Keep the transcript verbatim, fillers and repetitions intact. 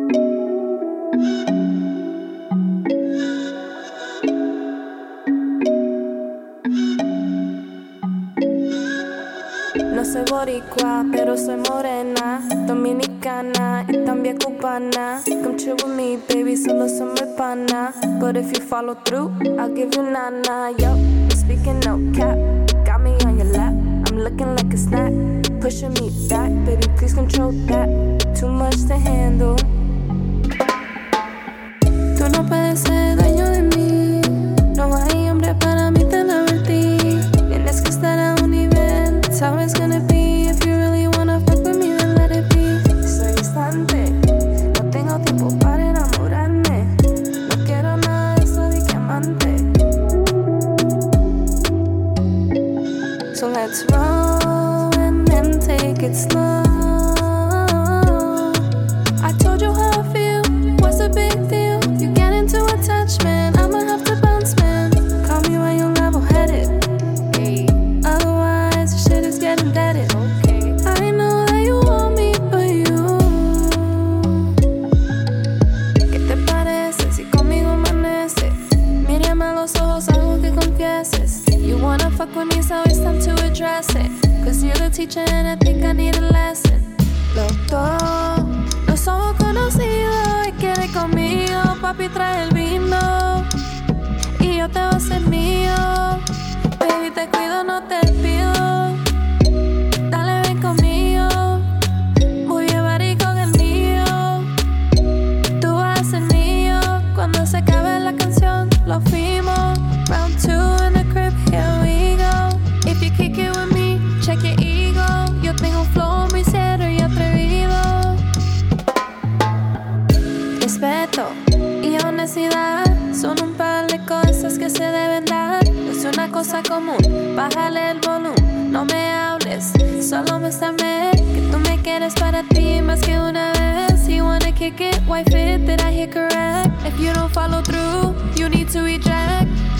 No soy boricua, pero soy morena, dominicana y también cubana. Come chill with me, baby, solo somos pana. But if you follow through, I'll give you nana. Yo, I'm speaking no cap, got me on your lap. I'm looking like a snack, pushing me back. Baby, please control that, too much to handle. Tú no puedes ser dueño de mí, no hay hombre para mí, te lo advertí. Tienes que estar a un nivel, it's how it's gonna be. If you really wanna fuck with me, then let it be. Soy distante, no tengo tiempo para enamorarme. No quiero nada de eso de diamante. So let's roll and then take it slow. I told you how I feel, what's the big deal? You get into attachment, I'ma have to bounce, man. Call me when you're level-headed, hey. Otherwise, the shit is getting deaded, okay. I know that you want me, but you. ¿Qué te parece si conmigo amanece? Mírame a los ojos, algo que confieses. You wanna fuck with me, so it's time to address it. Cause you're the teacher and I think I need a lesson. Los dos, no somos conocidos y quiere conmigo. Papi, trae el vino y yo te voy a hacer mío. Baby, te cuido, no te pido. Dale, ven conmigo. Voy a llevar y con el mío. Tú vas a ser mío. Cuando se acabe la canción, lo fuimos. Round two in the crib, here we go. If you kick it with me, check your ego. Yo tengo un flow muy serio y atrevido. Respeto y honestidad son un par de cosas que se deben dar. No es una cosa común, bájale el volumen. No me hables, solo muéstrame que tú me quieres para ti más que una vez. You wanna kick it, wife it, did I hear correct? If you don't follow through, you need to eject.